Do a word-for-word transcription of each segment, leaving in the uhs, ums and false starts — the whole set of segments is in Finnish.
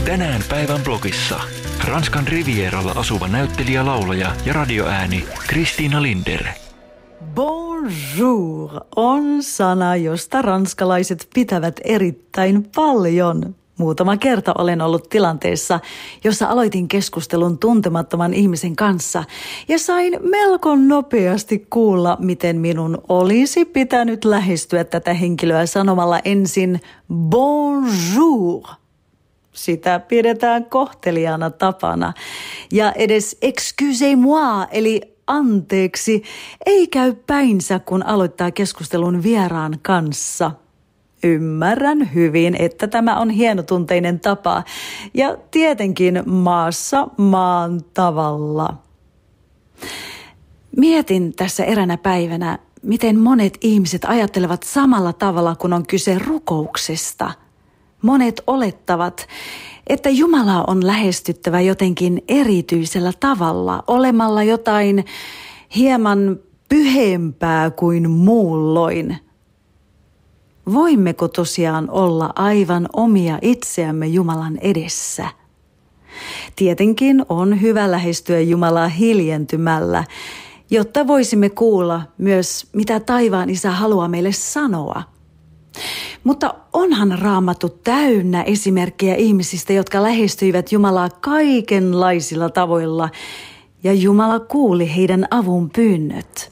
Tänään päivän blogissa. Ranskan Rivieralla asuva näyttelijä, laulaja ja radioääni Christina Linder. Bonjour on sana, josta ranskalaiset pitävät erittäin paljon. Muutama kerta olen ollut tilanteessa, jossa aloitin keskustelun tuntemattoman ihmisen kanssa ja sain melko nopeasti kuulla, miten minun olisi pitänyt lähestyä tätä henkilöä sanomalla ensin bonjour. Sitä pidetään kohteliaana tapana. Ja edes excusez-moi, eli anteeksi, ei käy päinsä, kun aloittaa keskustelun vieraan kanssa. Ymmärrän hyvin, että tämä on hienotunteinen tapa ja tietenkin maassa maan tavalla. Mietin tässä eränä päivänä, miten monet ihmiset ajattelevat samalla tavalla, kun on kyse rukouksesta. Monet olettavat, että Jumalaa on lähestyttävä jotenkin erityisellä tavalla, olemalla jotain hieman pyhempää kuin muulloin. Voimmeko tosiaan olla aivan omia itseämme Jumalan edessä? Tietenkin on hyvä lähestyä Jumalaa hiljentymällä, jotta voisimme kuulla myös, mitä taivaan Isä haluaa meille sanoa. Mutta onhan Raamattu täynnä esimerkkejä ihmisistä, jotka lähestyivät Jumalaa kaikenlaisilla tavoilla, ja Jumala kuuli heidän avun pyynnöt.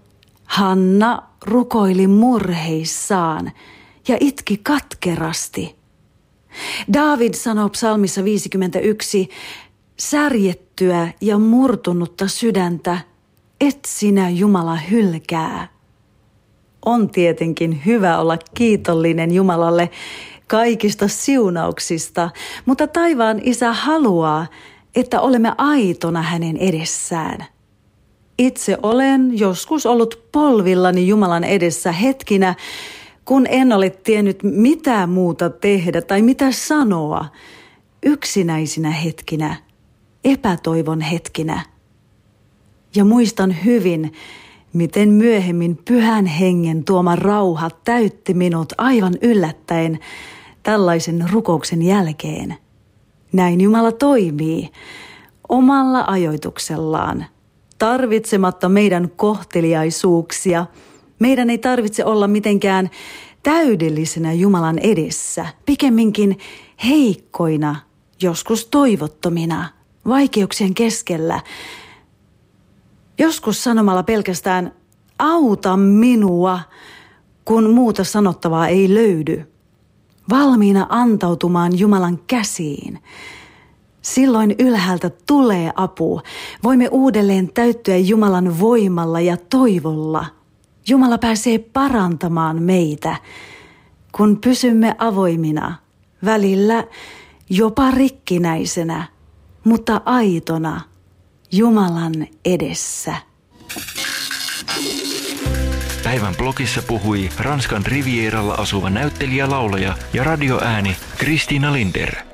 Hanna rukoili murheissaan ja itki katkerasti. Daavid sanoo psalmissa viisikymmentäyksi, särjettyä ja murtunutta sydäntä, et sinä Jumala hylkää. On tietenkin hyvä olla kiitollinen Jumalalle kaikista siunauksista, mutta taivaan Isä haluaa, että olemme aitona hänen edessään. Itse olen joskus ollut polvillani Jumalan edessä hetkinä, kun en ole tiennyt mitä muuta tehdä tai mitä sanoa. Yksinäisinä hetkinä, epätoivon hetkinä. Ja muistan hyvin, miten myöhemmin Pyhän Hengen tuoma rauha täytti minut aivan yllättäen tällaisen rukouksen jälkeen. Näin Jumala toimii omalla ajoituksellaan. Tarvitsematta meidän kohteliaisuuksia, meidän ei tarvitse olla mitenkään täydellisenä Jumalan edessä, pikemminkin heikkoina, joskus toivottomina, vaikeuksien keskellä. Joskus sanomalla pelkästään auta minua, kun muuta sanottavaa ei löydy. Valmiina antautumaan Jumalan käsiin. Silloin ylhäältä tulee apu. Voimme uudelleen täyttyä Jumalan voimalla ja toivolla. Jumala pääsee parantamaan meitä, kun pysymme avoimina, välillä jopa rikkinäisenä, mutta aitona Jumalan edessä. Päivän blogissa puhui Ranskan Rivieralla asuva näyttelijä, laulaja ja radioääni Christina Linder.